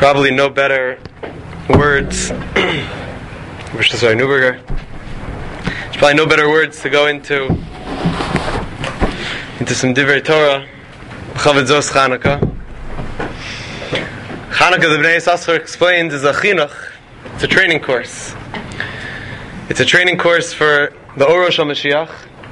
probably no better words. Sorry, Neuberger. There's probably no better words to go into some Divrei Torah. Chavod Zos Chanukah. Chanukah, the Bnei Yissaschar explains, is a chinuch. It's a training course. It's a training course for the Orosh HaMashiach.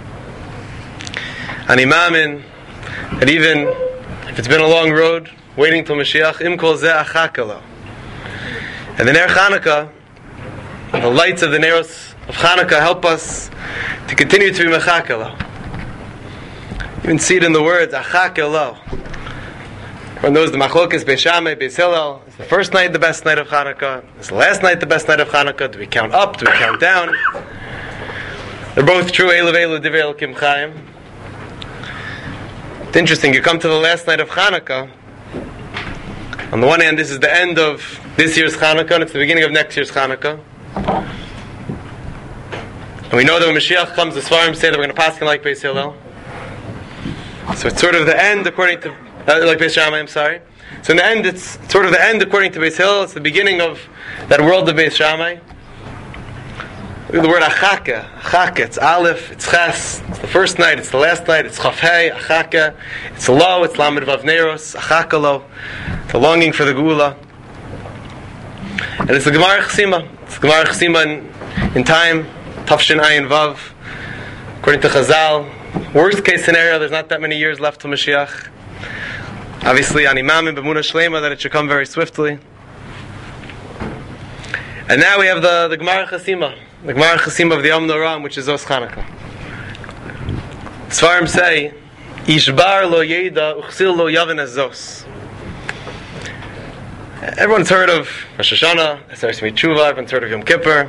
And Imamin, that even if it's been a long road, waiting till Mashiach, Im Kol Zeh Achakalo. And the Ner Chanukah, the lights of the Neros of Chanukah help us to continue to be Mechakalo. You can see it in the words, Achakalo. Everyone knows the Machlokes, Beis Shammai, Beis Hillel. Is the first night the best night of Chanukah? Is the last night the best night of Chanukah? Do we count up? Do we count down? They're both true. Eilu Eilu Divrei Elokim Chaim. It's interesting, you come to the last night of Chanukah. On the one hand, this is the end of this year's Chanukah, and it's the beginning of next year's Chanukah. And we know that when Mashiach comes, the Sfarim say that we're going to pass him like Beis Hillel. So it's sort of the end according to, like Beis Shammai, I'm sorry. So in the end, it's sort of the end according to Beis Hillel. It's the beginning of that world of Beis Shammai. Look at the word Achake. Achake, it's Aleph, it's Ches. It's the first night, it's the last night, it's Chaf Hei, Achake. It's a Lo, it's Lamed Vav Neros, Achakalo. It's a longing for the Geula. And it's the Gemara Chesima. It's the Gemara Chesima in time, Tafshin Ayin Vav. According to Chazal, worst case scenario, there's not that many years left to Mashiach. Obviously, on Imamim, B'munah Shlema, that it should come very swiftly. And now we have the Gemara Chesima. The Gemara Chesima of the Yom Noram, which is Zos Chanukah. Sfarim say, Ishbar lo yeda, uchsil lo yavin as Zos. Everyone's heard of Rosh Hashanah, Aseret Tshuva, everyone's heard of Yom Kippur.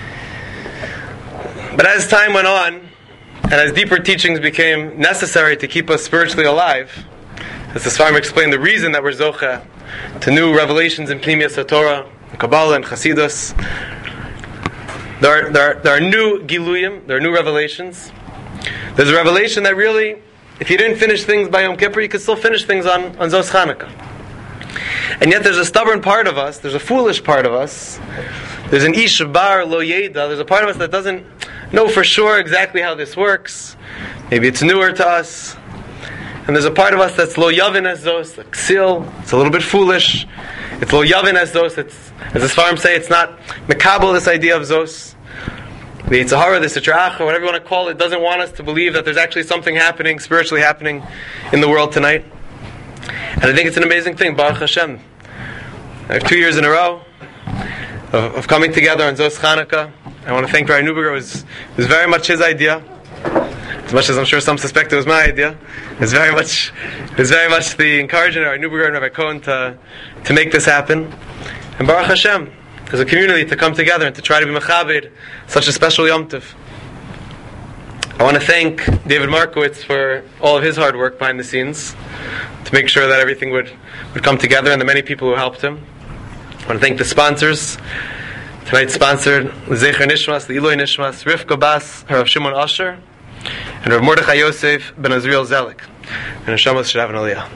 But as time went on, and as deeper teachings became necessary to keep us spiritually alive, as the Sfarim explained, the reason that we're Zocha to new revelations in Pnimiyas HaTorah, Kabbalah and Chassidus, there are new Giluyim, there are new revelations. There's a revelation that really, if you didn't finish things by Yom Kippur, you could still finish things on Zos Chanukah. And yet there's a stubborn part of us, there's a foolish part of us, there's an Ish Bar Lo Yeda, there's a part of us that doesn't know for sure exactly how this works. Maybe it's newer to us. And there's a part of us that's Lo Yavin as Zos, like Ksil, it's a little bit foolish. It's Lo Yavin as Zos, it's, as the Sfarim say, it's not Mekabel, this idea of Zos. The Yetzer Hara, the Sitra Achra, whatever you want to call it, doesn't want us to believe that there's actually something happening, spiritually happening in the world tonight. And I think it's an amazing thing, Baruch Hashem. I have 2 years in a row of coming together on Zos Chanukah. I want to thank Rabbi Neuberger. It was very much his idea. As much as I'm sure some suspect it was my idea. It was very much the encouragement of Rabbi Neuberger and Rabbi Cohen to make this happen. And Baruch Hashem, as a community, to come together and to try to be mechabed such a special Yom Tov. I want to thank David Markowitz for all of his hard work behind the scenes to make sure that everything would come together, and the many people who helped him. I want to thank the sponsors. Tonight's sponsored Zecher Nishmas, the Eloi Nishmas, Rivka Bas, Rav Shimon Asher, and Rav Mordechai Yosef ben Azriel Zelik. And Hashemas should have an aliyah.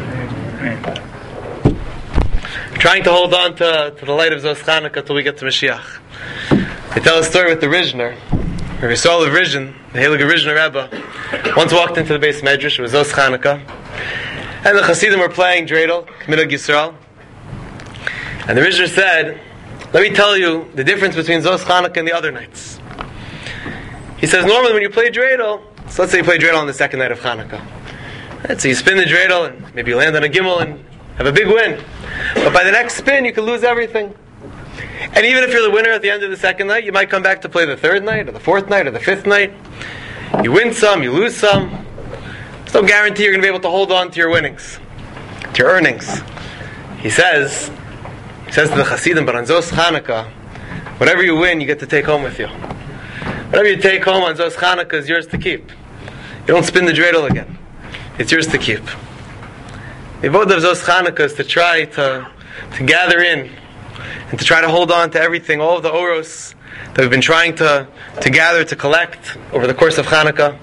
Trying to hold on to the light of Zos Chanukah until we get to Mashiach. I tell a story with the Rizhner. Rabbi Yisrael of Rizhin, the Heilige Rizhner Rebbe, once walked into the Beis Medrash. It was Zos Chanukah, and the Chassidim were playing dreidel, Minhag Yisrael. And the Rizhner said, "Let me tell you the difference between Zos Chanukah and the other nights." He says, normally when you play dreidel, so let's say you play dreidel on the second night of Chanukah. Right, so you spin the dreidel, and maybe you land on a gimel and have a big win. But by the next spin, you could lose everything. And even if you're the winner at the end of the second night, you might come back to play the third night, or the fourth night, or the fifth night. You win some, you lose some. There's no guarantee you're going to be able to hold on to your winnings, to your earnings. He says to the Hasidim, but on Zos Chanukah, whatever you win, you get to take home with you. Whatever you take home on Zos Chanukah is yours to keep. You don't spin the dreidel again. It's yours to keep. The avodah of Zos Chanukah is to try to gather in and to try to hold on to everything, all of the oros that we've been trying to gather, to collect over the course of Chanukah,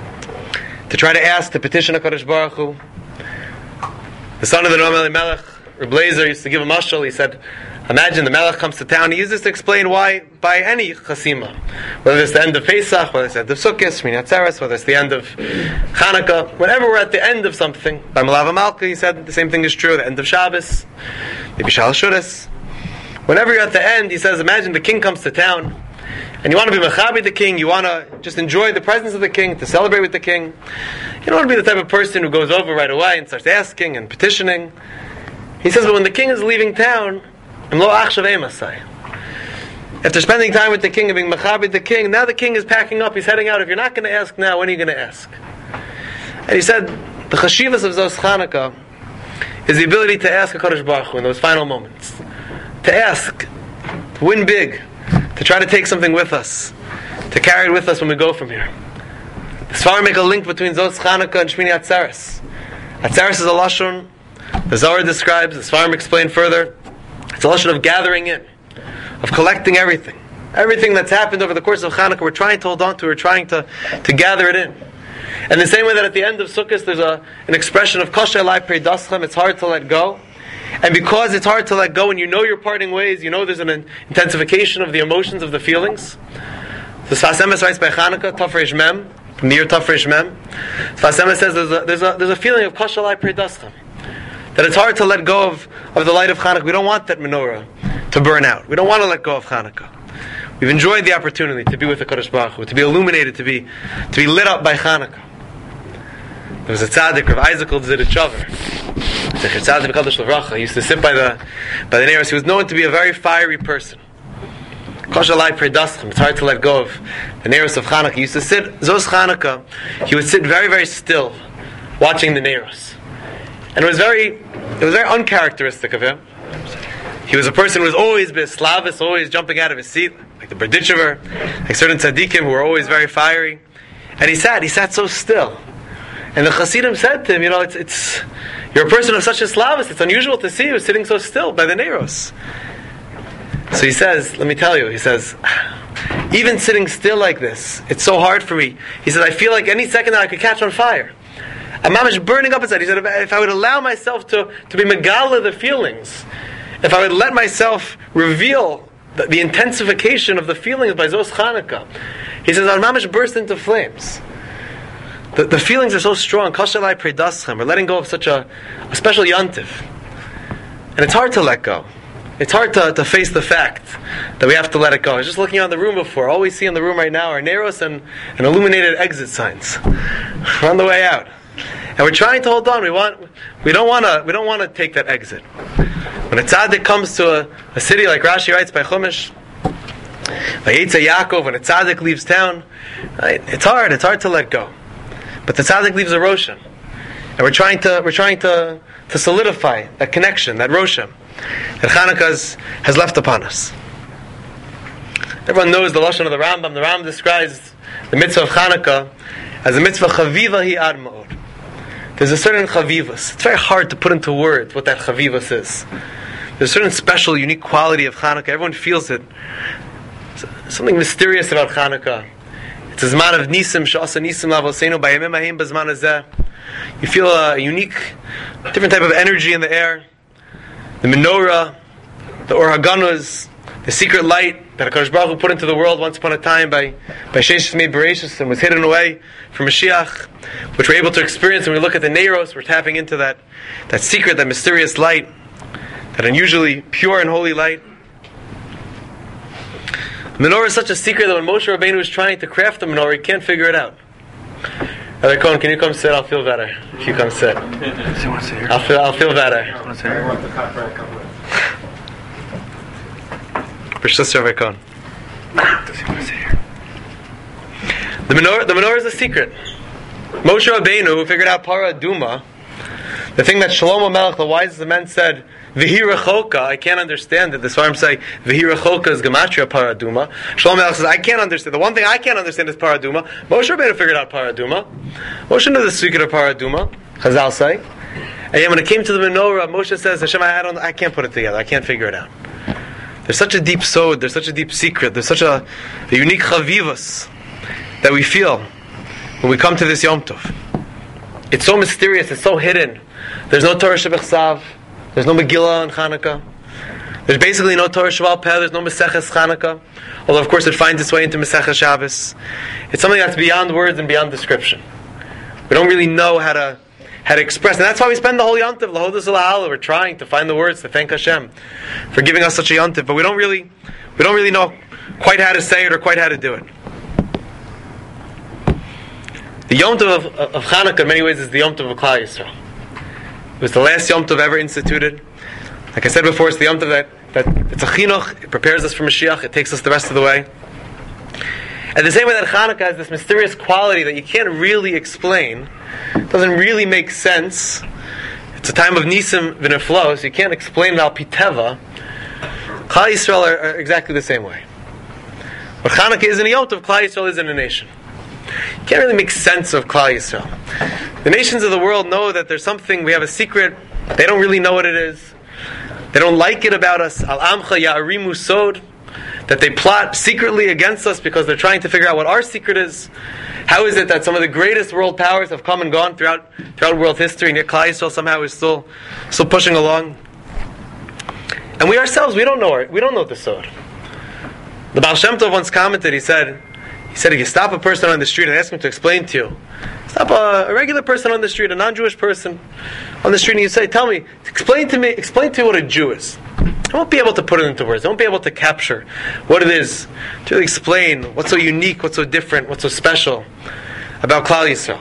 to try to ask, to petition HaKadosh Baruch Hu, the son of the Noam Elimelech, Blazer used to give a mashal. He said, imagine the Melech comes to town. He used this to explain why by any chasima, whether it's the end of Pesach, whether it's the end of Sukkot, Shmini Atzeres, whether it's the end of Chanukah, whenever we're at the end of something. By Malava Malka, he said the same thing is true. The end of Shabbos, maybe Shalosh Shudas. Whenever you're at the end, he says, imagine the king comes to town, and you want to be mechabi the king. You want to just enjoy the presence of the king, to celebrate with the king. You don't want to be the type of person who goes over right away and starts asking and petitioning. He says, but when the king is leaving town, after spending time with the king and being mechabi the king, now the king is packing up, he's heading out. If you're not going to ask now, when are you going to ask? And he said, the chashivas of Zos Chanukah is the ability to ask HaKadosh Baruch Hu in those final moments. To ask, to win big, to try to take something with us, to carry it with us when we go from here. The Sfarim make a link between Zos Chanukah and Shmini Atzeres. Atzeres is a lashon. The Zohar describes, the Sfarim explain further, it's a lashon of gathering in, of collecting everything. Everything that's happened over the course of Chanukah, we're trying to hold on to, we're trying to gather it in. And the same way that at the end of Sukkot, there's an expression of Kosher Elai Preidaschem, it's hard to let go. And because it's hard to let go and you know you're parting ways, you know there's an intensification of the emotions, of the feelings. So Sfas Emes writes by Chanukah, Tov Reish Mem, from the year Tov Reish Mem, Sfas Emes says there's a feeling of Kosher Elai Preidaschem, that it's hard to let go of the light of Chanukah. We don't want that menorah to burn out. We don't want to let go of Chanukah. We've enjoyed the opportunity to be with the Kadosh Baruch Hu, to be illuminated, to be lit up by Chanukah. There was a tzaddik, Rav Isaac Zirichover, the tzaddik Kadosh Levracha. He used to sit by the Neiros. He was known to be a very fiery person. Kosher Elai Preidaschem. It's hard to let go of the Neiros of Chanukah. He used to sit Zos Chanukah. He would sit very, very still, watching the Neiros, and it was very uncharacteristic of him. He was a person who was always beslavis, always jumping out of his seat, like the Berditchever, like certain tzaddikim who were always very fiery. And he sat so still. And the Hasidim said to him, it's you're a person of such a slavis, it's unusual to see you sitting so still by the Neiros. So he says, let me tell you, he says, even sitting still like this, it's so hard for me. He says, I feel like any second that I could catch on fire. I'm mamish burning up inside. He said, if I would allow myself to be megala the feelings, if I would let myself reveal the intensification of the feelings by Zos Chanukah, he says, I'd mamish burst into flames. The feelings are so strong. Kosher Elai Preidaschem. We're letting go of such a special yontiv. And it's hard to let go. It's hard to face the fact that we have to let it go. I was just looking around the room before. All we see in the room right now are Neiros and illuminated exit signs. We're on the way out. And we're trying to hold on. We don't want to take that exit. When a tzaddik comes to a city, like Rashi writes by Chumash, by Yitzhak Yaakov, when a tzaddik leaves town, right, it's hard to let go. But the tzaddik leaves a roshem, and we're trying to solidify that connection, that roshem that Chanukah has left upon us. Everyone knows the lashon of the Rambam. The Rambam describes the mitzvah of Chanukah as a mitzvah chaviva hi ad ma'od. There's a certain chavivas. It's very hard to put into words what that chavivas is. There's a certain special, unique quality of Chanukah. Everyone feels it. There's something mysterious about Chanukah. It's a zman of nisim, she'asa nisim la'avoseinu b'yamim ha'im b'zman hazeh. You feel a unique, different type of energy in the air. The menorah, the Or HaGanuz, the secret light that HaKadosh Baruch Hu put into the world once upon a time by Sheshes Mei Bereshis and was hidden away from Mashiach, which we're able to experience when we look at the Neiros. We're tapping into that secret, that mysterious light, that unusually pure and holy light. The menorah is such a secret that when Moshe Rabbeinu was trying to craft the menorah, he can't figure it out. Rabbi Cohen, can you come sit? I'll feel better if you come sit. I'll feel better. Sister Rabbi Cohen. Does he want to sit here? The menorah is a secret. Moshe Rabbeinu, who figured out Para Aduma, the thing that Shlomo Melech, the wisest of men, said, V'hi rechoka, I can't understand it. The Svarim say, V'hi rechoka is Gematria Para Aduma. Shlomo Melech says, I can't understand. The one thing I can't understand is Para Aduma. Moshe Rabbeinu figured out Para Aduma. Moshe knew the secret of Para Aduma, Chazal say. And yet when it came to the menorah, Moshe says, Hashem, I can't put it together. I can't figure it out. There's such a deep sod, there's such a deep secret, there's such a unique chavivas that we feel when we come to this Yom Tov. It's so mysterious, it's so hidden. There's no Torah Shebechsav, There's no Megillah on Hanukkah. There's basically no Torah Sheba'al Peh. There's no Maseches Hanukkah. Although, of course, it finds its way into Maseches Shabbos. It's something that's beyond words and beyond description. We don't really know how to express. And that's why we spend the whole Yontif, L'Hodos L'Ha'ala. We're trying to find the words to thank Hashem for giving us such a Yontif. But we don't really know quite how to say it or quite how to do it. The Yom Tov of Chanukah, in many ways, is the Yom Tov of Klal Yisrael. It was the last Yom Tov ever instituted. Like I said before, it's the Yom Tov that it's a chinuch. It prepares us for Mashiach. It takes us the rest of the way. And the same way that Chanukah has this mysterious quality that you can't really explain, it doesn't really make sense. It's a time of Nisim v'Neflo, so you can't explain it al piteva. Klal Yisrael are exactly the same way. What Chanukah is in a Yom Tov, Klal Yisrael is in a nation. You can't really make sense of Klal Yisrael. The nations of the world know that there's something, we have a secret, they don't really know what it is. They don't like it about us. Al amcha ya'arimu sod, that they plot secretly against us because they're trying to figure out what our secret is. How is it that some of the greatest world powers have come and gone throughout world history, and yet Klal Yisrael somehow is still pushing along? And we ourselves, we don't know the sod. The Baal Shem Tov once commented, he said, if you stop a person on the street and ask him to explain to you, stop a regular person on the street, a non-Jewish person on the street, and you say, tell me, explain to me what a Jew is. I won't be able to put it into words. I won't be able to capture what it is, to really explain what's so unique, what's so different, what's so special about Klal Yisrael.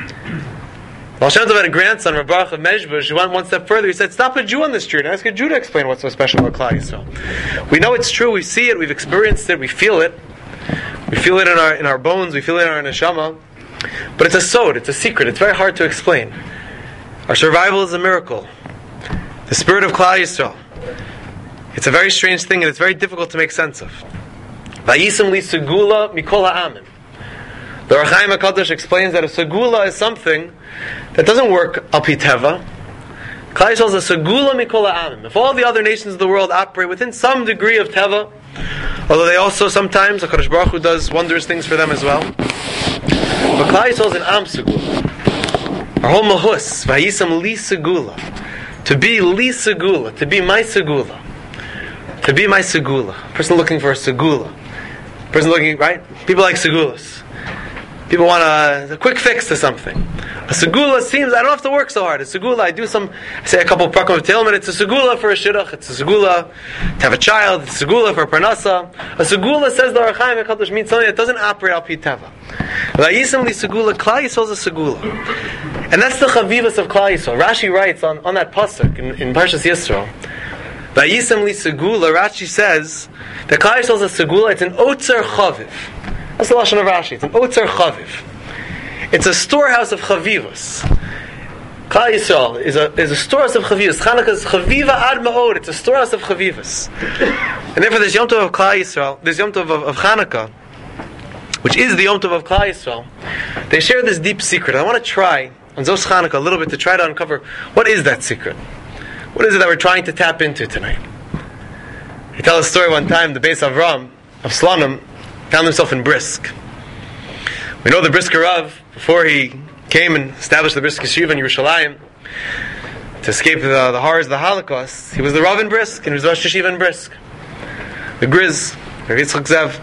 Baal Shem Tov had a grandson, Rav Baruch of Mezhbush, who went one step further. He said, stop a Jew on the street and ask a Jew to explain what's so special about Klal Yisrael. We know it's true, we see it, we've experienced it, we feel it. We feel it in our bones, we feel it in our neshama. But it's a sod, it's a secret, it's very hard to explain. Our survival is a miracle. The spirit of Klal Yisrael. It's a very strange thing and it's very difficult to make sense of. Vayisam li segula mikol ha'amim. The Ohr HaChaim HaKadosh explains that a segula is something that doesn't work al pi teva. Klal Yisrael is a segula mikol ha'amim. If all the other nations of the world operate within some degree of teva, although they also sometimes, HaKadosh Baruch Hu does wondrous things for them as well. But Klal Yisrael is an am segula. Our whole mahus, vayisam li segula. To be li segula, to be my segula. To be my segula. Person looking for a segula. Person looking, right? People like segulas. People want a quick fix to something. A segula seems, I don't have to work so hard. A segula, I say a couple of prakim of Tehillim, it's a segula for a shidduch. It's a segula to have a child. It's a segula for a parnasa. A segula, says the Ohr HaChaim HaKadosh, means something that doesn't operate al pi teva. Vayisam li segula, Klal Yisrael is a segula. And that's the chavivas of Klal Yisrael. Rashi writes on that pasuk in Parshas Yisro. Vayisam li segula, Rashi says that Klal Yisrael is a segula, it's an otzer chaviv. That's the lashon of Rashi. It's an otzer chaviv. It's a storehouse of chavivas. Klal Yisrael is a storehouse of chavivas. Chanukah is chaviva ad ma'od. It's a storehouse of chavivas. And therefore, this Yom Tov of Klal Yisrael, this Yom Tov of Chanukah, which is the Yom Tov of Klal Yisrael, they share this deep secret. I want to try on Zos Chanukah a little bit to try to uncover what is that secret. What is it that we're trying to tap into tonight? I tell a story one time. The Beis Avram of Slonim found himself in Brisk. We know the Brisker Rav, before he came and established the Brisk Yeshiva in Yerushalayim to escape the horrors of the Holocaust, he was the Rav in Brisk, and he was the Rosh Yeshiva in Brisk. The Griz, Rav Yitzchak Zev.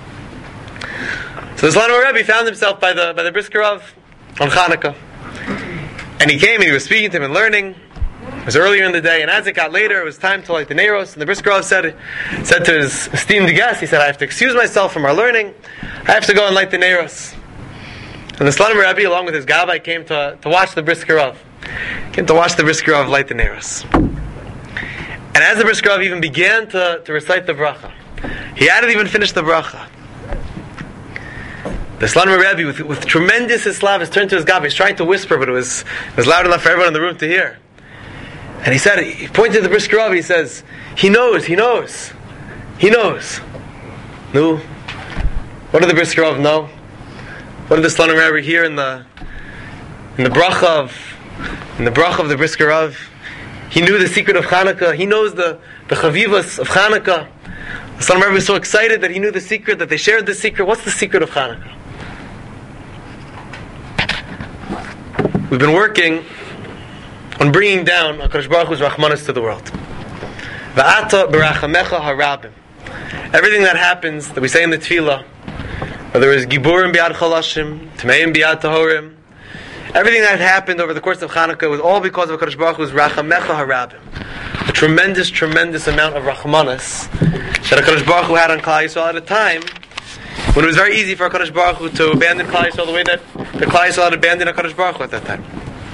So the Slonim Rebbe found himself by the Brisker Rav on Chanukah. And he came and he was speaking to him and learning. It was earlier in the day, and as it got later, it was time to light the Neiros, and the Brisker Rav said to his esteemed guest, he said, I have to excuse myself from our learning, I have to go and light the Neiros. And the Slonim Rebbe, along with his Gabbai, came to watch the Brisker Rav. Came to watch the Brisker Rav light the Neiros. And as the Brisker Rav even began to recite the bracha, he hadn't even finished the bracha. The Slonim Rebbe, with tremendous Islavus, turned to his Gabbai. He's trying to whisper, but it was loud enough for everyone in the room to hear. And he pointed to the Brisker Rav, he says, he knows. No. What did the Brisker Rav know? What did the Slonim Rebbe hear in the bracha of the Brisker Rav? He knew the secret of Chanukah. He knows the chavivas of Chanukah. The Slonim Rebbe was so excited that he knew the secret, that they shared the secret. What's the secret of Chanukah? We've been working on bringing down HaKadosh Baruch Hu's Rachmanis to the world. Va'ata b'rachamecha harabim. Everything that happens, that we say in the tefillah, whether it's giburim biad chalashim, tmeim biad tahorim, everything that happened over the course of Chanukah was all because of HaKadosh Baruch Hu's rachamecha harabim. A tremendous, tremendous amount of rachmanis that HaKadosh Baruch Hu had on Klal Yisrael at a time when it was very easy for HaKadosh Baruch Hu to abandon Klal Yisrael the way that the Klal Yisrael had abandoned HaKadosh Baruch Hu at that time.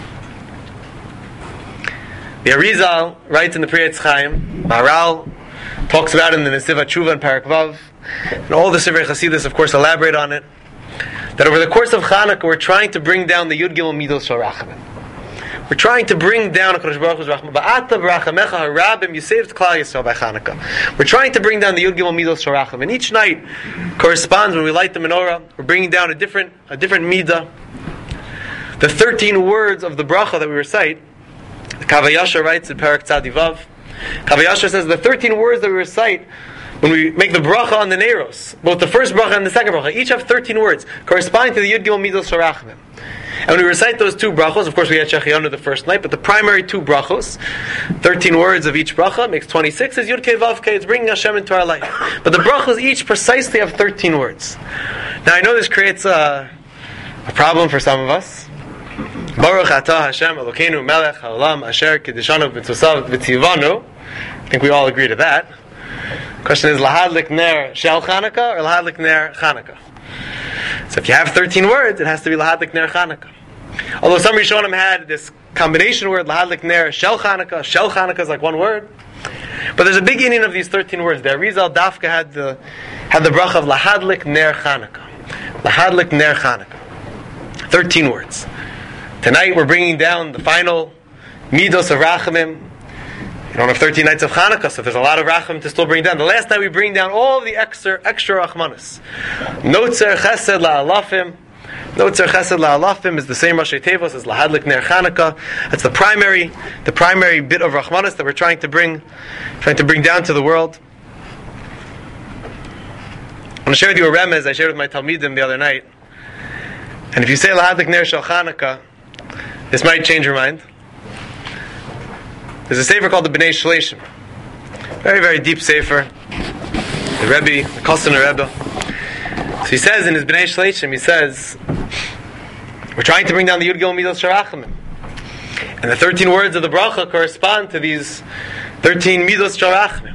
The Arizal writes in the Pri Etz Chaim, Maharal talks about it in the Nesiv HaTshuva and Parak Vav, and all the Sefer Chasidus, of course, elaborate on it, that over the course of Chanukah, we're trying to bring down the Yud Gimel Midos Shel Rachamim. We're trying to bring down HaKadosh Baruch Hu's Rachman. Ba'ata b'rachamecha harabim, you saved Klal Yisrael by Chanukah. We're trying to bring down the Yud Gimel Midos Shel Rachamim. And each night corresponds, when we light the menorah, we're bringing down a different midah. The 13 words of the bracha that we recite, the Kavayasha writes in Parak Tzadivav. Kavayasha says the 13 words that we recite when we make the bracha on the Neiros, both the first bracha and the second bracha, each have 13 words corresponding to the Yud Gimel Midos Shel Rachamim. And when we recite those two brachos, of course we had Shechianu the first night, but the primary two brachos, 13 words of each bracha, makes 26, is Yud Kei Vav Kei, it's bringing Hashem into our life. But the brachos each precisely have 13 words. Now I know this creates a problem for some of us. Baruch Atah Hashem Elokeinu Melech Haolam Asher Kedishanu B'Tzosav V'Tzivanu. I think we all agree to that. The question is, Lahadlik Ner Shel Chanukah or Lahadlik Ner Chanukah? So if you have 13 words, it has to be Lahadlik Ner Chanukah. Although some Rishonim had this combination word, Lahadlik Ner Shel Chanukah. Shel Chanukah is like one word. But there's a big meaning of these 13 words. The Arizal Dafka had the bracha of Lahadlik Ner Chanukah. Lahadlik Ner Chanukah. 13 words. Tonight we're bringing down the final Midos of Rachamim. We don't have 13 nights of Chanukah, so there's a lot of Rachamim to still bring down. The last night we bring down all of the extra Rachmanis. Notzer Chesed La'alafim. Notzer Chesed La'alafim is the same Rashi Tevos as Lahadlik Ner Chanukah. That's the primary bit of Rachmanis that we're trying to bring down to the world. I want to share with you a remez I shared with my Talmidim the other night. And if you say Lahadlik Ner Shel Chanukah, this might change your mind. There's a sefer called the Bnei Shleishim. Very, very deep sefer. The Rebbe, the Kosner Rebbe. So he says in his Bnei Shleishim, he says, we're trying to bring down the Yud Gimel Midos Shel Rachamim. And the 13 words of the bracha correspond to these 13 Midos Shel Rachamim.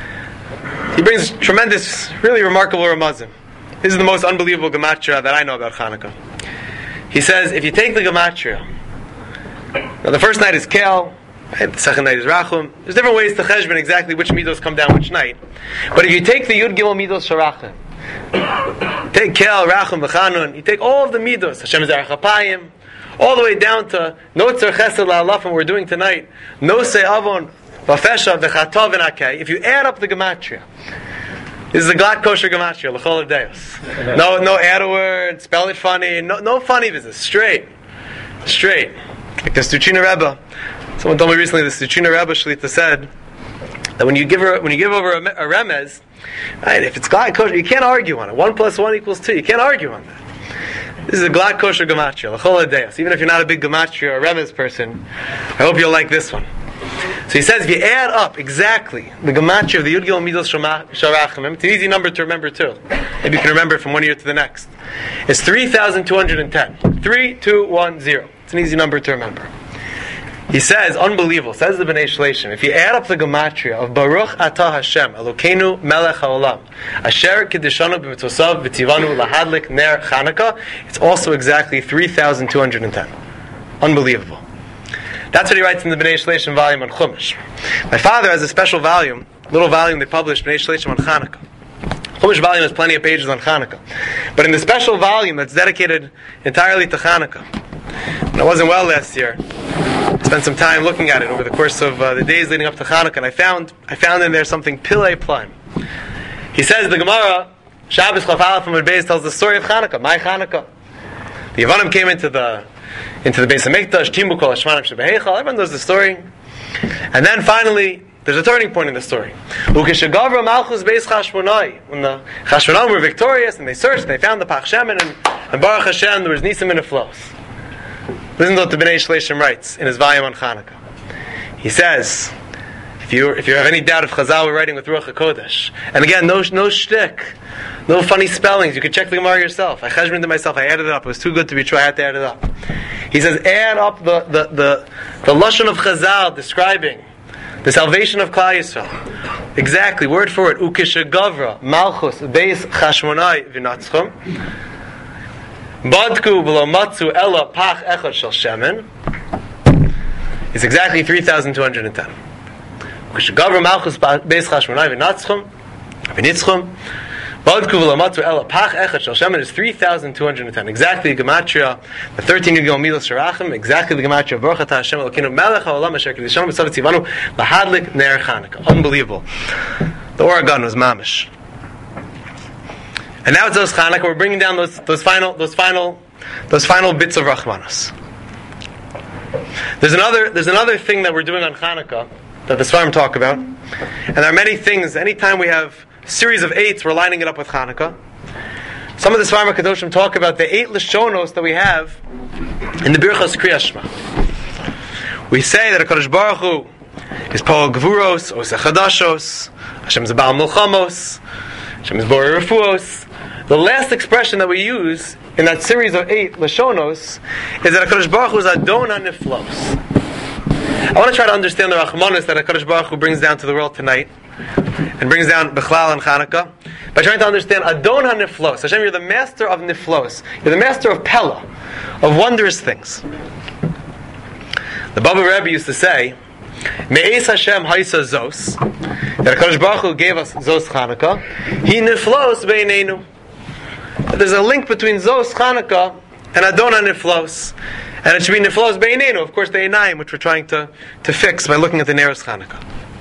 He brings tremendous, really remarkable Ramazim. This is the most unbelievable gematria that I know about Chanukah. He says, if you take the gematria, now the first night is Kel, right? The second night is Rachum. There's different ways to cheshbon exactly which midos come down which night. But if you take the Yud Gimel Midos Shel Rachamim, take Kel, Rachum, V'chanun, you take all of the midos, Hashem Zerach Apayim, all the way down to Notzer Chesed La'alafim we're doing tonight, Nosei Avon, V'fesha, V'chatov, V'nakei. If you add up the gematria, this is a glad kosher gematria, l'chol deus. No add a word, spell it funny, no funny business, straight. Like the Stuchina Rebbe. Someone told me recently the Stuchina Rebbe Shlita said that when you give over a remez, right, if it's glad kosher, you can't argue on it. 1 + 1 = 2. You can't argue on that. This is a glad kosher gematria, l'chol deus. Even if you're not a big gematria or remez person, I hope you'll like this one. So he says, if you add up exactly the gematria of the Yud Gimel Midos Shel Rachamim, it's an easy number to remember too. Maybe you can remember it from one year to the next. It's 3,210. 3210. It's an easy number to remember. He says, unbelievable, says the Bnei Shleishim, if you add up the gematria of Baruch Atah Hashem, Elokeinu Melech Haolam, Asher Kedishanu B'Mitzosav V'Tzivanu Lahadlik Ner Chanukah, it's also exactly 3,210. Unbelievable. That's what he writes in the Bnei Shleishim volume on Chumash. My father has a special volume, little volume they published, Bnei Shleishim on Chanukah. Chumash volume has plenty of pages on Chanukah. But in the special volume that's dedicated entirely to Chanukah, when I wasn't well last year, I spent some time looking at it over the course of the days leading up to Chanukah, and I found in there something Pilei Plaim. He says, the Gemara, Shabbos Chaf Aleph Amud Beis, tells the story of Chanukah, my Chanukah. The Yevanim came into the Beis Hamikdash, Timu Kol Hashmanim Shebeheichal. Everyone knows the story. And then finally, there's a turning point in the story. Ukeshagavra Malchus Beis Chashmonai. When the Chashmonaim were victorious and they searched, and they found the Pach Shemen, and Baruch Hashem, there was Nisim and it flows. Listen to what the Bnei Shleishim writes in his volume on Chanukah. He says, if If you have any doubt if Chazal were writing with Ruach HaKodesh, and again, no shtick, no funny spellings. You can check the Gemara yourself. I cheshbon to myself. I added it up. It was too good to be true. I had to add it up. He says, add up the lashon of Chazal describing the salvation of Klal Yisrael. Exactly, word for word. Ukeshagavra Malchus Beis Chashmonai V'Natzchum Badku V'Lo Matzu Ela Pach Echad Shel Shemen. It's exactly 3,210. Ukeshagavra Malchus Beis Chashmonai V'Nitzchum Badku V'Lo Matzu Ela Pach Echad Shel Shemen is 3,210. Exactly the gematria, the 13 Gilgal Milos Sharachim. Exactly the gematria of Baruch Atah Hashem Elokeinu Melech HaOlam Asher Kedishanu B'Savat Tzivanu Lahadlik Ner Chanukah. Unbelievable. The Oregon was mamish. And now it's those Chanukah. We're bringing down those final bits of Rachmanos. There's another thing that we're doing on Chanukah that the Sfarim talk about, and there are many things. Anytime we have a series of 8s, we're lining it up with Chanukah. Some of the Sfarim HaKadoshim talk about the 8 Lashonos that we have in the Birchas Kriyas Shema. We say that HaKadosh Baruch Hu is Po'al Gvuros, Oseh Chadashos, Hashem is Baal Milchamos, Hashem is Borei Refuos. The last expression that we use in that series of 8 Lashonos is that HaKadosh Baruch Hu is Adon HaNiflos. I want to try to understand the Rachmanos that HaKadosh Baruch Hu brings down to the world tonight, and brings down Bechlal and Chanukah, by trying to understand Adon HaNiflos. Hashem, you're the master of Niflos. You're the master of Pella, of wondrous things. The Baba Rebbe used to say, Me'ez Hashem Haisa Zos, that HaKadosh Baruch Hu gave us Zos Chanukah, He Niflos Beinenu. There's a link between Zos Chanukah and Adon HaNiflos. And it should be Niflos Beinenu, of course the Einayim, which we're trying to fix by looking at the Neros Chanukah.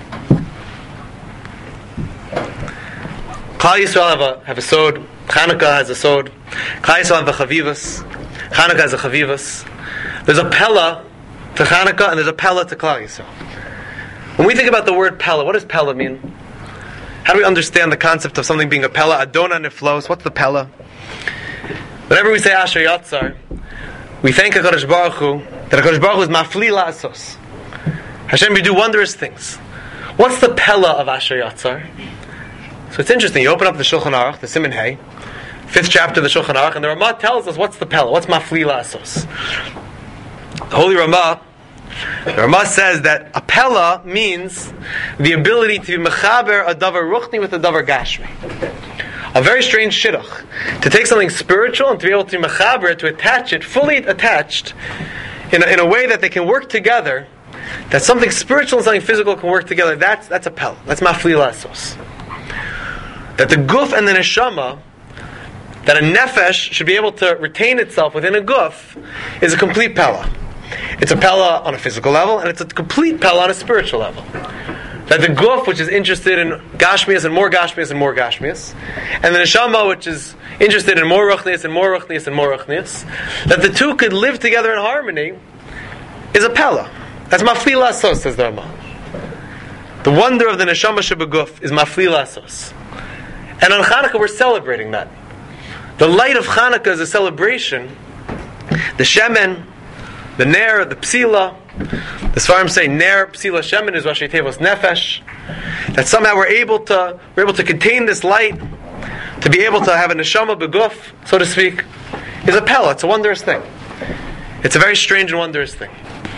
Klal Yisrael have a sod. Chanukah has a sod. Klal Yisrael have a chavivas. Chanukah has a chavivas. There's a pella to Chanukah and there's a pella to Klal Yisrael. When we think about the word pella, what does pella mean? How do we understand the concept of something being a pella? Adon HaNiflos. What's the pella? Whenever we say Asher Yatzar, we thank HaKadosh Baruch Hu that HaKadosh Baruch Hu is mafli la'asos. Hashem, you do wondrous things. What's the pella of Asher Yatzar? So it's interesting. You open up the Shulchan Aruch, the Siman Hay, 5th chapter of the Shulchan Aruch, and the Ramah tells us what's the pella, what's mafli la'asos. The Holy Ramah, the Ramah says that a pella means the ability to be mechaber a davar ruchni with a davar gashmi. A very strange shidduch. To take something spiritual and to be able to mechaber it, to attach it, fully attached, in a way that they can work together, that something spiritual and something physical can work together, that's a pella. That's mafli la'asos. That the guf and the neshama, that a nefesh should be able to retain itself within a guf, is a complete pella. It's a pella on a physical level, and it's a complete pella on a spiritual level. That the guf, which is interested in gashmias and more gashmias and more gashmias, and the neshama, which is interested in more ruchnias and more ruchnias and more ruchnias, that the two could live together in harmony, is a pella. That's mafli la'asos, says the Ramah. The wonder of the neshama shebeguf is mafli la'asos. And on Chanukah we're celebrating that. The light of Chanukah is a celebration. The shemen, the ner, the psila. The Sfarim say ner, psila, shemen is Rashi Tevos nefesh. That somehow we're able to contain this light, to be able to have a neshama beguf, so to speak, is a pella. It's a wondrous thing. It's a very strange and wondrous thing.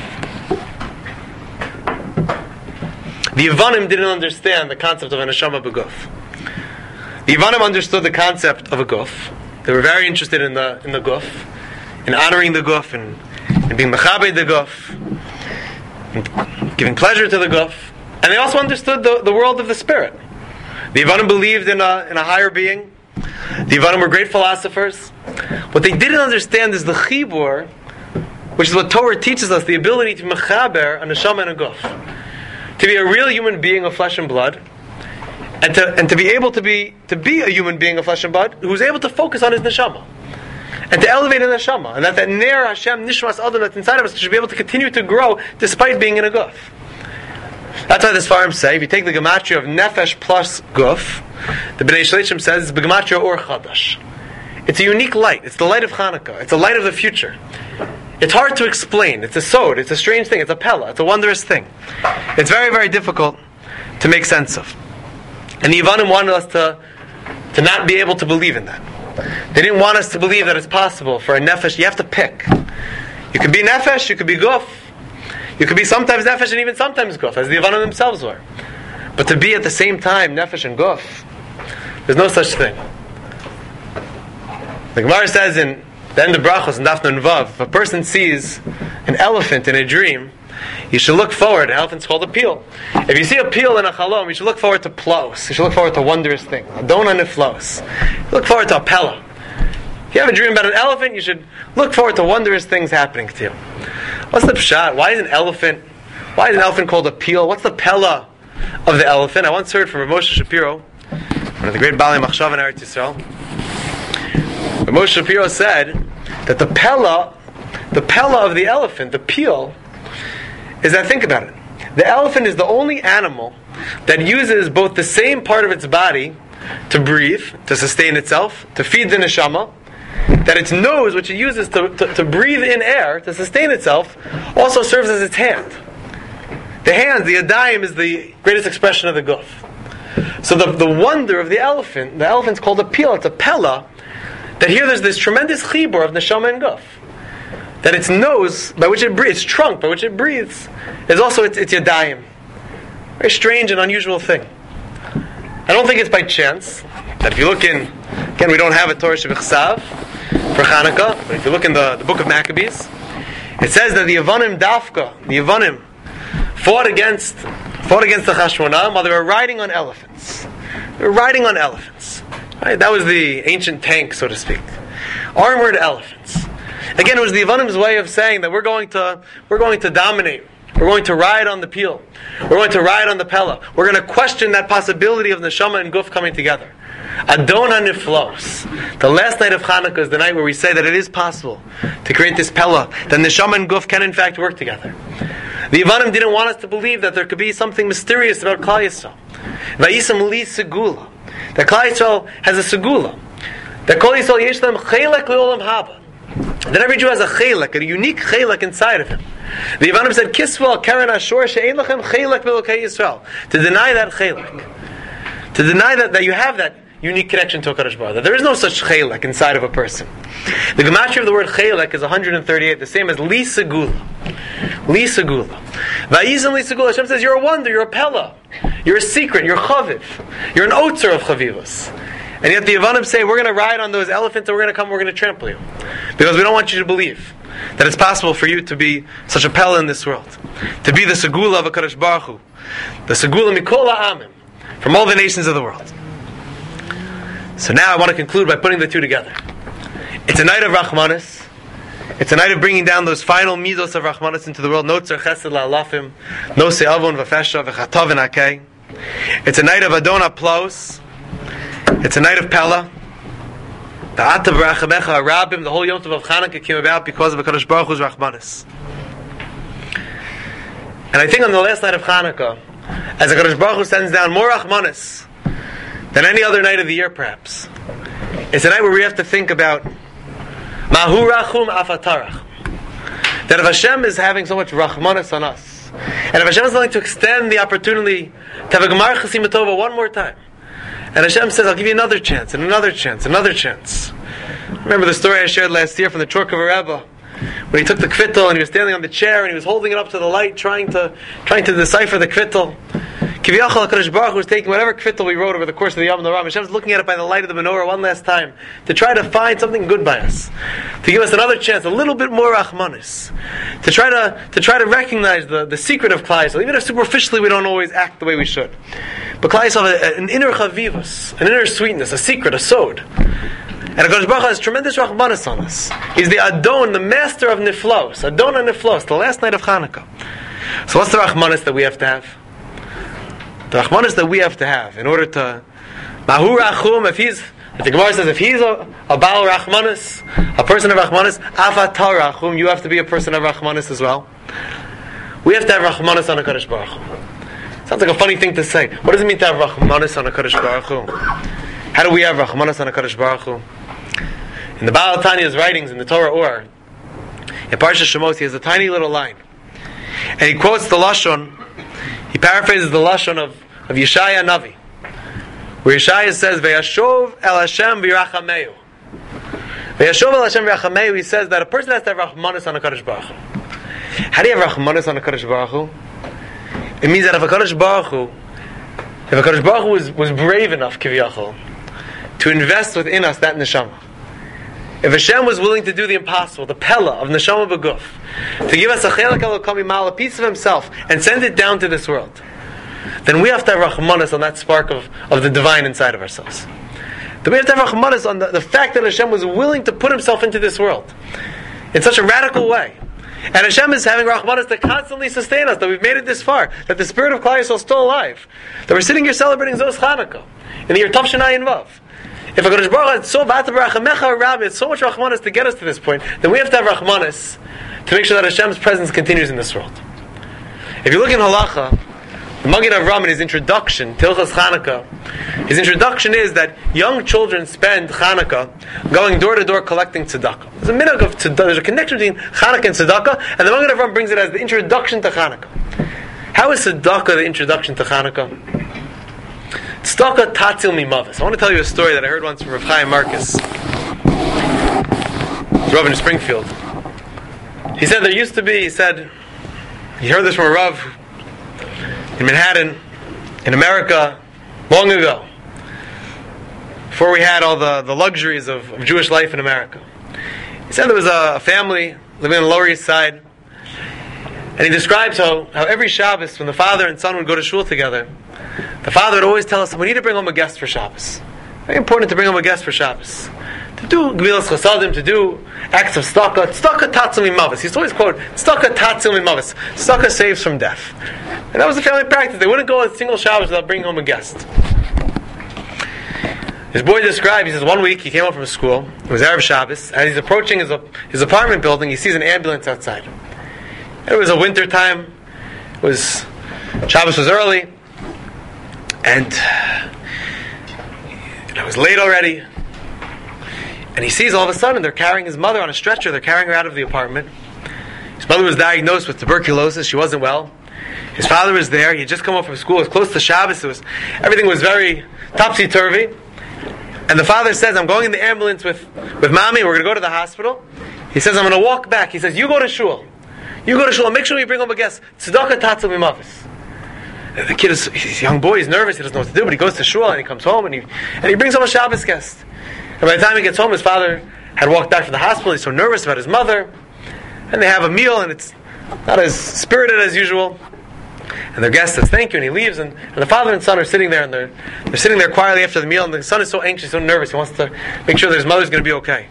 The Yevanim didn't understand the concept of a neshama beguf. The Yevanim understood the concept of a guf. They were very interested in the guf, in honoring the guf, and being mechabed the guf, and giving pleasure to the guf. And they also understood the world of the spirit. The Yevanim believed in a higher being. The Yevanim were great philosophers. What they didn't understand is the chibur, which is what Torah teaches us, the ability to mechaber a neshama and a guf. To be a real human being of flesh and blood, and to be able to be a human being of flesh and blood who's able to focus on his neshama and to elevate his neshama, and that ner Hashem nishmas adam that's inside of us should be able to continue to grow despite being in a guf. That's why the Sfarim say, if you take the gematria of nefesh plus guf, the Bnei Shlishim says it's gematria or chadash. It's a unique light. It's the light of Chanukah. It's a light of the future. It's hard to explain. It's a sod. It's a strange thing. It's a pella. It's a wondrous thing. It's very, very difficult to make sense of. And the Yevanim wanted us to not be able to believe in that. They didn't want us to believe that it's possible for a nefesh. You have to pick. You could be nefesh, you could be guf. You could be sometimes nefesh and even sometimes guf, as the Yevanim themselves were. But to be at the same time nefesh and guf, there's no such thing. The Gemara says in the end of Brachos in Daf Nun Vav, if a person sees an elephant in a dream, you should look forward. An elephant's called a peel. If you see a peel in a chalom, you should look forward to plos. You should look forward to wondrous things. Adona niflos. Look forward to a pella. If you have a dream about an elephant, you should look forward to wondrous things happening to you. What's the pshat? Why is an elephant called a peel? What's the pella of the elephant? I once heard from Rav Moshe Shapiro, one of the great Balei Machshav in Eretz Yisrael. Rav Moshe Shapiro said that the pella of the elephant, the peel, is that, think about it. The elephant is the only animal that uses both the same part of its body to breathe, to sustain itself, to feed the neshama, that its nose, which it uses to breathe in air, to sustain itself, also serves as its hand. The hand, the yadayim, is the greatest expression of the guf. So the wonder of the elephant's called a peel, it's a pella, that here there's this tremendous chibur of neshama and guf. That its nose, by which it breathes, its trunk, by which it breathes, is also its yadayim. Very strange and unusual thing. I don't think it's by chance that if you look in, again, we don't have a Torah Shebichsav for Chanukah, but if you look in the book of Maccabees, it says that the Yevanim fought against the Chashmonaim while they were riding on elephants. They were riding on elephants. Right? That was the ancient tank, so to speak. Armored elephants. Again, it was the Yevanim's way of saying that we're going to dominate. We're going to ride on the peel. We're going to ride on the pella. We're going to question that possibility of neshama and guf coming together. Adon HaNiflos. The last night of Chanukah is the night where we say that it is possible to create this pella, that neshama and guf can in fact work together. The Yevanim didn't want us to believe that there could be something mysterious about Klal Yisrael. Vayisam li segula. That Klal Yisrael has a segula. That Kol Yisrael yesh lam chelek le'olam haba. That every Jew has a chelek, a unique chelek inside of him. The Yevanim said, Kisvel karen ashor she'ein lachem chelek b'elokei Yisrael. To deny that chelek. To deny that you have that unique connection to HaKadosh Baruch Hu. That there is no such chelek inside of a person. The gematria of the word chelek is 138, the same as li segula. Li segula. Vayizim li segula. Hashem says, you're a wonder, you're a pella. You're a secret, you're chaviv. You're an otzer of chavivos. And yet the Yevanim say, we're going to ride on those elephants and we're going to come, we're going to trample you. Because we don't want you to believe that it's possible for you to be such a pella in this world. To be the segula of HaKadosh Baruch Hu. The segula mikol ha'amim. From all the nations of the world. So now I want to conclude by putting the two together. It's a night of Rachmanis. It's a night of bringing down those final midos of Rachmanis into the world. No tzar chesed la'alafim. No se'avon v'fesha v'chatav v'nakei. It's a night of Adon HaPlos. It's a night of Pella. The Atav Rachamecha Arabim, the whole Yom Tov of Chanukah came about because of HaKadosh Baruch Hu's Rachmanis. And I think on the last night of Chanukah, as HaKadosh Baruch Hu sends down more Rachmanis than any other night of the year perhaps, it's a night where we have to think about Mahu Rachum Afatarach. That if Hashem is having so much Rachmanis on us, and if Hashem is willing to extend the opportunity to have a Gemar Chasim Tova one more time, and Hashem says, I'll give you another chance, and another chance, another chance. Remember the story I shared last year from the Chorkova Rebbe, when he took the kvittel and he was standing on the chair and he was holding it up to the light, trying to decipher the kvittel. Kiviyachal HaKadosh Baruch Hu was taking whatever kvittel we wrote over the course of the Yom Noram. Hashem's looking at it by the light of the menorah one last time to try to find something good by us, to give us another chance, a little bit more Rachmanis, to try to recognize the secret of Klal Yisrael, even if superficially we don't always act the way we should. But Klal Yisrael has an inner chavivus, an inner sweetness, a secret, a sod. And HaKadosh Baruch Hu has tremendous Rachmanis on us. He's the Adon, the master of Niflos, Adon HaNiflos, the last night of Chanukah. So what's the Rachmanis that we have to have? The Rachmanis that we have to have in order to Mahu Rachum, if the Gemara says if he's a Baal Rachmanis, a person of Rachmanis, Avatar Rachum, you have to be a person of Rachmanis as well. We have to have Rachmanis on HaKadosh Baruch Hu. Sounds like a funny thing to say. What does it mean to have Rachmanis on HaKadosh Baruch Hu? How do we have Rachmanis on HaKadosh Baruch Hu? In the Baal Tanya's writings in the Torah Or, in Parsha Shemot, he has a tiny little line. And he quotes the Lashon, he paraphrases the Lashon of of Yeshaya Navi, where Yeshaya says, "V'yashov el Hashem v'yirachameu." V'yashov el Hashem v'yirachameu. He says that a person has to have Rachmanis on a Kadosh Baruch Hu. How do you have Rachmanis on a Kadosh Baruch Hu? It means that if a Kadosh Baruch Hu was brave enough, kiviyachol, to invest within us that neshama, if Hashem was willing to do the impossible, the pella of neshama b'guf, to give us a chelak elokam imal, a piece of Himself, and send it down to this world, then we have to have Rachmanis on that spark of the divine inside of ourselves. Then we have to have Rachmanis on the fact that Hashem was willing to put Himself into this world in such a radical way. And Hashem is having Rachmanis to constantly sustain us, that we've made it this far, that the spirit of Klal Yisrael is still alive, that we're sitting here celebrating Zos Chanukah in the year Tov Shnai Vav. If HaKadosh Baruch Hu had so v'ata b'rachamecha Rabbi, it's so much Rachmanis to get us to this point, then we have to have Rachmanis to make sure that Hashem's presence continues in this world. If you look in Halacha, the Maggid Avram in his introduction to Hilchos Chanukah, his introduction is that young children spend Chanukah going door to door collecting tzedakah. There's a minhag of tzedakah. There's a connection between Chanukah and tzedakah, and the Maggid Avram brings it as the introduction to Chanukah. How is tzedakah the introduction to Chanukah? Tzedakah tatzil mimavis. I want to tell you a story that I heard once from Rav Chaim Marcus, Rav in Springfield. He said there used to be, he heard this from a Rav in Manhattan, in America, long ago, before we had all the luxuries of Jewish life in America. He said there was a family living on the Lower East Side, and he describes how every Shabbos, when the father and son would go to shul together, the father would always tell us, we need to bring home a guest for Shabbos. Very important to bring home a guest for Shabbos. To do Gemilas Chasadim, to do acts of tzedakah. Tzedakah tatzil mimavis. He used to always quote, tzedakah tatzil mimavis. Tzedakah saves from death. And that was the family practice. They wouldn't go a single Shabbos without bringing home a guest. His boy described, he says, one week he came home from school, it was Erev Shabbos, as he's approaching his apartment building, he sees an ambulance outside. And it was a winter time, Shabbos was early, and it was late already. And he sees all of a sudden they're carrying his mother on a stretcher. They're carrying her out of the apartment. His mother was diagnosed with tuberculosis. She wasn't well. His father was there. He had just come home from school. It was close to Shabbos. Everything was very topsy-turvy. And the father says, I'm going in the ambulance with mommy. We're going to go to the hospital. He says, I'm going to walk back. He says, you go to shul. Make sure you bring home a guest. Tzedakah tatzil mimavis. The kid he's a young boy. He's nervous. He doesn't know what to do. But he goes to shul and he comes home and he brings home a Shabbos guest. And by the time he gets home, his father had walked back from the hospital. He's so nervous about his mother. And they have a meal, and it's not as spirited as usual. And their guest says, thank you, and he leaves. And the father and son are sitting there, and they're sitting there quietly after the meal. And the son is so anxious, so nervous. He wants to make sure that his mother's going to be okay.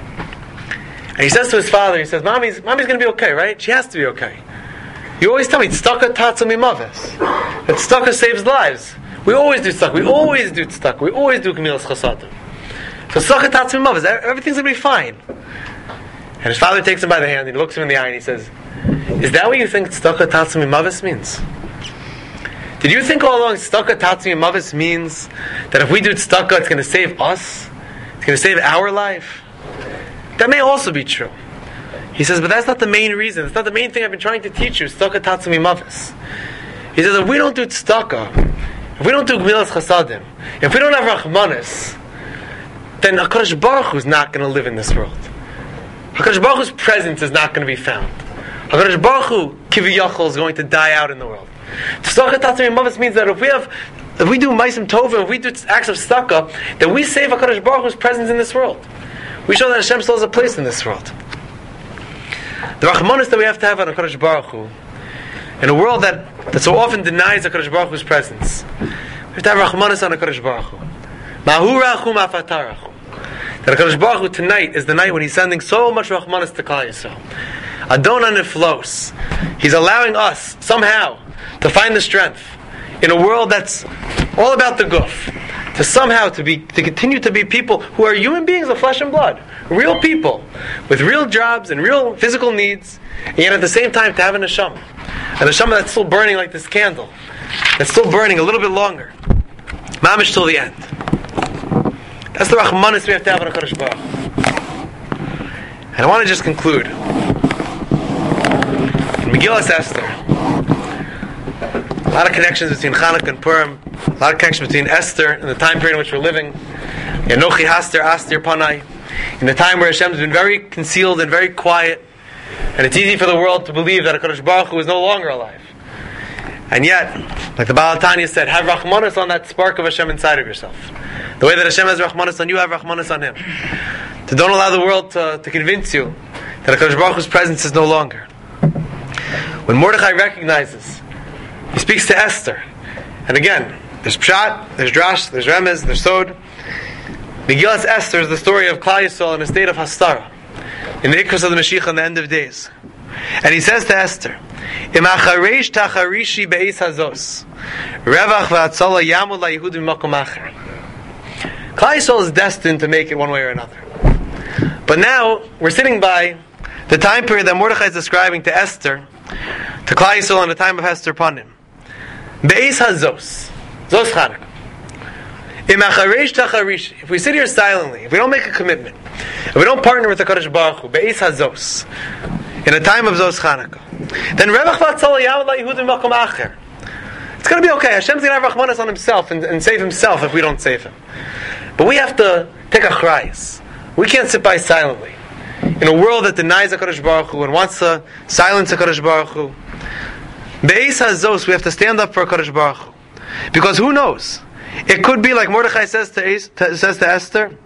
And he says to his father, he says, Mommy's going to be okay, right? She has to be okay. You always tell me, tzedakah tatzil mimavis. That tzedakah saves lives. We always do tzedakah. We always do tzedakah. We always do gemilas chasadim. So tzedakah tatzil mimavis. Everything's going to be fine. And his father takes him by the hand, and he looks him in the eye, and he says, is that what you think tzedakah tatzil mimavis means? Did you think all along tzedakah tatzil mimavis means that if we do tzedakah, it's going to save us? It's going to save our life? That may also be true. He says, but that's not the main reason. It's not the main thing I've been trying to teach you. Tzedakah tatzil mimavis. He says, if we don't do tzedakah, if we don't do gemilas chasadim, if we don't have rachmanis, then HaKadosh Baruch Hu is not going to live in this world. HaKadosh Baruch Hu's presence is not going to be found. HaKadosh Baruch Hu, kiviyachol, is going to die out in the world. Tzedakah tatzil mimavis means that if we do ma'asim tovim, if we do acts of tzedakah, then we save HaKadosh Baruch Hu's presence in this world. We show that Hashem still has a place in this world. The rachmanis that we have to have on HaKadosh Baruch Hu, in a world that so often denies HaKadosh Baruch Hu's presence, we have to have rachmanis on HaKadosh Baruch Hu. Mahu rachum afatarachu. That HaKadosh Baruch Hu tonight is the night when He's sending so much rachmanis to Klal Yisrael. Adonai niflos. He's allowing us somehow to find the strength in a world that's all about the guf, to continue to be people who are human beings of flesh and blood, real people with real jobs and real physical needs, and yet at the same time to have a neshama that's still burning like this candle, that's still burning a little bit longer, mamish till the end. That's the rachmanis we have to have on HaKadosh Baruch Hu. And I want to just conclude. In Megillas Esther, a lot of connections between Chanukah and Purim. A lot of connection between Esther and the time period in which we're living. Yanochi Haster Astir Panai. In the time where Hashem has been very concealed and very quiet, and it's easy for the world to believe that HaKadosh Baruch Hu is no longer alive. And yet, like the Baal Tanya said, have Rachmanis on that spark of Hashem inside of yourself. The way that Hashem has Rachmanis on you, have Rachmanis on Him. So don't allow the world to convince you that HaKadosh Baruch Hu's presence is no longer. When Mordechai recognizes, he speaks to Esther, and again, there's Pshat, there's Drash, there's Remez, there's Sod. Megillas Esther is the story of Klal Yisrael in a state of Hastara, in the Ikras of the Mashiach on the end of days. And he says to Esther, Im achareish tacharishi be'is hazos, revach v'atzola yamud la'yehud v'makom acher. Klal Yisrael is destined to make it one way or another. But now, we're sitting by the time period that Mordechai is describing to Esther, to Klal Yisrael in the time of Esther Panim. Be'is hazos, zos Chanukah. Im achareish tacharishi. If we sit here silently, if we don't make a commitment, if we don't partner with the Kadosh Baruch Hu, be'is hazos, in a time of Zos Chanukah, then Revach v'atzol yamud la'yehud v'makom acher. It's going to be okay. Hashem's going to have Rachmanis on Himself and save Himself if we don't save Him. But we have to take a chrayas. We can't sit by silently. In a world that denies HaKadosh Baruch Hu and wants to silence HaKadosh Baruch Hu, be'is hazos, we have to stand up for HaKadosh Baruch Hu. Because who knows? It could be like Mordechai says to Esther.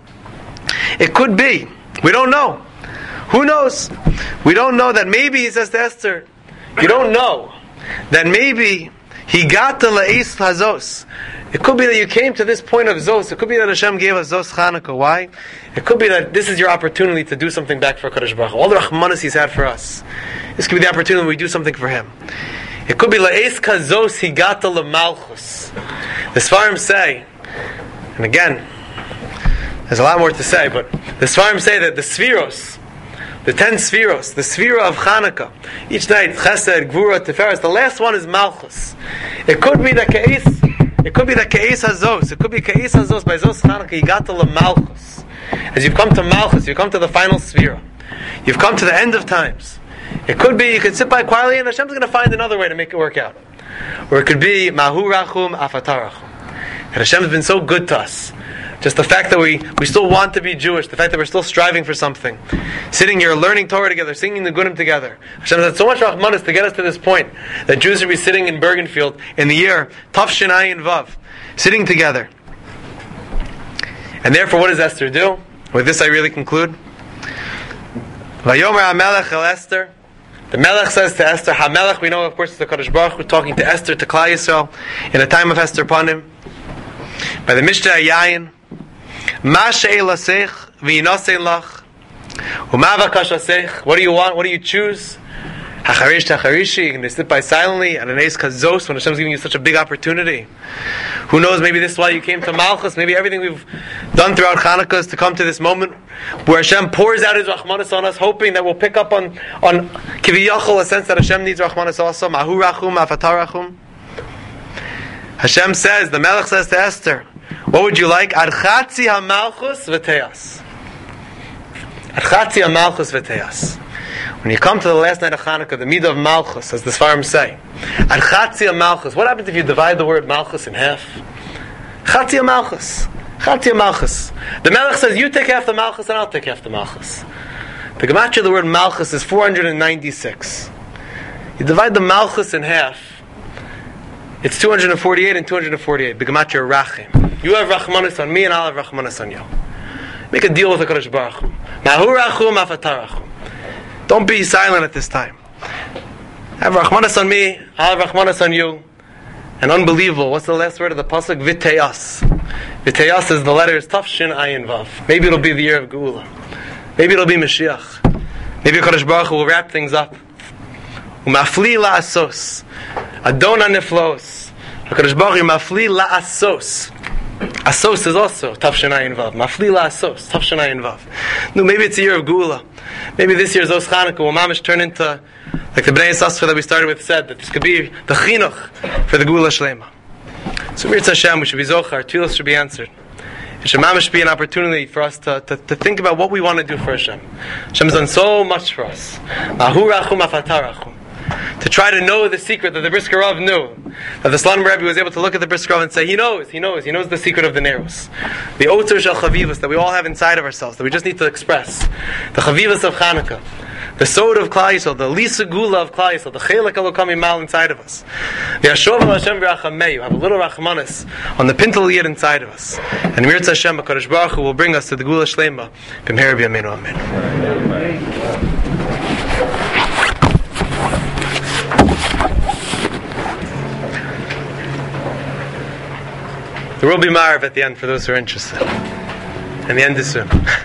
It could be. We don't know. Who knows? We don't know that maybe, he says to Esther, you don't know that maybe he got to La'is Hazos. It could be that you came to this point of Zos. It could be that Hashem gave us Zos Chanukah. Why? It could be that this is your opportunity to do something back for Kadosh Baruch Hu. All the Rachmanis He's had for us. This could be the opportunity when we do something for Him. It could be La'is Kazos Higata L'Malchus. The Sfarim say, and again, there's a lot more to say, but the Sfarim say that the Sfiros, the 10 Sfiros, the Sfira of Chanukah, each night, Chesed, Gvura, Tiferes, the last one is Malchus. It could be the Ke'is Hazos, it could be Ke'is Hazos, by Zos Chanukah, Higata L'Malchus. As you've come to Malchus, you've come to the final Sfira. You've come to the end of times. It could be you could sit by quietly and Hashem's going to find another way to make it work out. Or it could be Mahu Rachum Afatarachum. And Hashem has been so good to us. Just the fact that we still want to be Jewish, the fact that we're still striving for something. Sitting here, learning Torah together, singing the Gunim together. Hashem has had so much Rahmanas to get us to this point that Jews should be sitting in Bergenfield in the year Tafshin Ayin Vav, sitting together. And therefore, what does Esther do? With this I really conclude. Vayomer HaMelech El Esther. The Melech says to Esther, HaMelech, we know of course is the Kadosh Baruch Hu talking to Esther, to Klal Yisrael, in the time of Esther Panim, by the Mishnah Yayin, Ma she'ei lasech v'yinosei lach, u'ma v'kashasech, what do you want, what do you choose? Hacharish tacharishi, you're going to sit by silently, and an eis kazos, when Hashem's giving you such a big opportunity. Who knows, maybe this is why you came to Malchus, maybe everything we've done throughout Chanukah is to come to this moment where Hashem pours out His Rachmanis on us, hoping that we'll pick up on Kiviyachol, a sense that Hashem needs Rachmanis also. Mahu Rachum, Afatar Rachum. Hashem says, the Melech says to Esther, what would you like? Archatzi HaMalchus V'Teas. Archatzi HaMalchus V'Teas. When you come to the last night of Chanukah, the Midah of Malchus, as the Sfarim say, Archatzi HaMalchus. What happens if you divide the word Malchus in half? Chatzi HaMalchus. Chatzi HaMalchus. The Melech says, you take half the Malchus and I'll take half the Malchus. The Gematria of the word Malchus is 496. You divide the Malchus in half, it's 248 and 248. The Gematria Rachim. You have Rachmanis on me and I'll have Rachmanis on you. Make a deal with the Kadosh Baruch Hu. Mahu Rachum Afatar Rachum. Don't be silent at this time. Have Rachmanis on me, I'll have Rachmanis on you. And unbelievable, what's the last word of the pasuk? V'teyas. V'teyas is the letters Tafshin Ayin Vav. Maybe it'll be the year of Geula. Maybe it'll be Mashiach. Maybe Kadosh Baruch Hu will wrap things up. Umafli la'asos. Adona niflos. Kadosh Baruch Hu mafli la'asos. Asos is also Tafshin Ayin Vav. Mafli la'asos. Tafshin Ayin Vav. No, maybe it's a year of Geula. Maybe this year's Zos Chanukah will mamish turn into, like the Bnei Yissaschar that we started with said, that this could be the chinuch for the Geula Shlema. So Mirz Hashem, we should be zochar, our tefillos should be answered. It should mamish be an opportunity for us to think about what we want to do for Hashem. Hashem has done so much for us. Mahu Rachum Afatar Rachum. to try to know the secret that the Brisker Rav knew. That the Slonim Rebbe was able to look at the Brisker Rav and say, he knows the secret of the Neros. The Oter Shel Chavivas that we all have inside of ourselves, that we just need to express. The Chavivas of Chanukah. The Sod of Klal Yisrael, the Lisa Gula of Klal Yisrael, the Chelek Elokam Imal inside of us. The Ashov Hashem V'Rachameyu, have a little Rachmanis on the Pintel Yid inside of us. And Mirza Hashem, HaKadosh Baruch Hu will bring us to the Gula Shlema. B'mher b'yameinu amen. There will be Ma'ariv at the end for those who are interested. And the end is soon.